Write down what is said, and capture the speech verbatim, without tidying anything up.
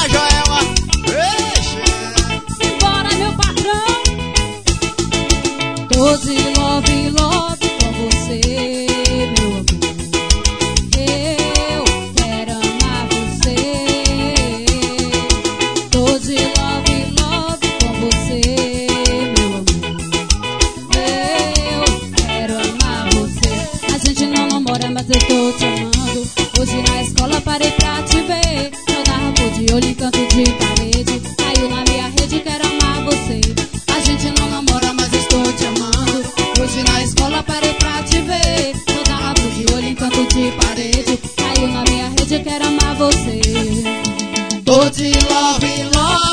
Bora, Joelma. Bora, meu patrão. Tô de love, love com você, meu amor. Eu quero amar você. Tô de love, love com você, meu amor. Eu quero amar você. A gente não namora, mas eu tô te amando. Hoje na escola parei pra te ver. Jogava por de olho em canto de parede. Caiu na minha rede, quero amar você. A gente não namora, mas estou te amando. Hoje na escola parei pra te ver. Jogava por de olho em canto de parede. Caiu na minha rede, quero amar você. Tô de love, love